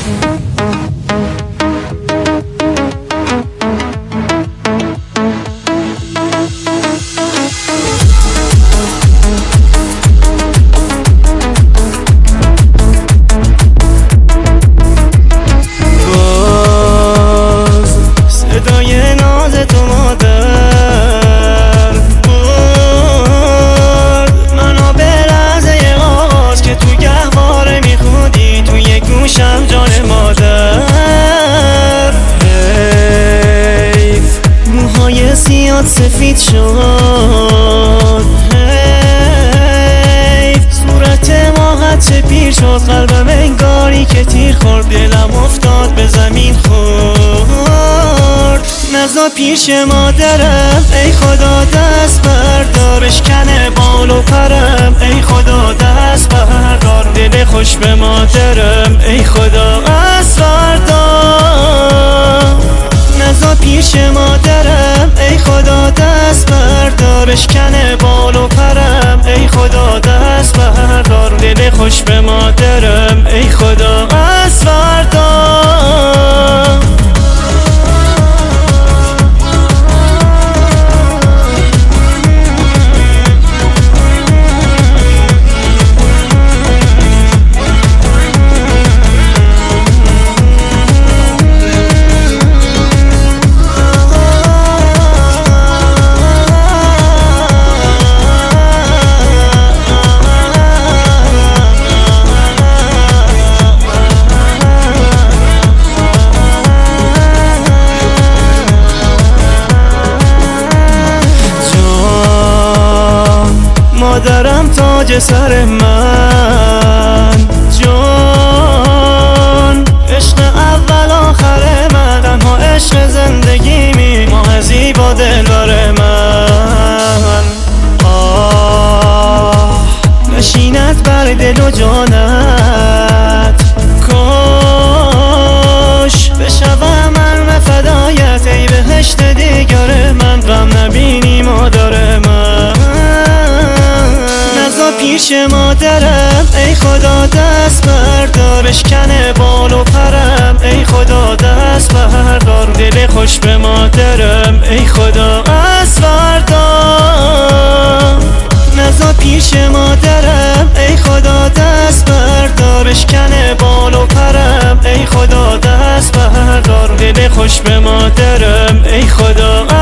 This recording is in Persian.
سیاد سفید شد، صورت ما چه پیر شد، قلبم انگاری که تیر خورد، دلم افتاد به زمین خورد. نزا پیش مادرم ای خدا دست بردار، اشکنه بال و پرم ای خدا دست بردار، دل خوش به مادرم ای خدا دست بردار. نزا پیش مادرم ای خدا دست بردار، اشکنه بال و پرم ای خدا دست بردار، دل خوش به مادرم ای خدا دست بردار. مادرم تاج سر من، جان عشق اول آخر من، تنها عشق زندگیمی ماه زیبا دلبر من. نشیند بر دل و جانت، کاش بشوم من فدایت، ای بهشت دیگر من، غم نبینی مادر من. پیش مادرم ای خدا دست بردار، اشکنه بال و پرم ای خدا دست بردار، دل خوش به مادرم ای خدا دست بردار. نزا پیش مادرم ای خدا دست بردار، اشکنه بال و پرم ای خدا دست بردار، دل خوش به مادرم ای خدا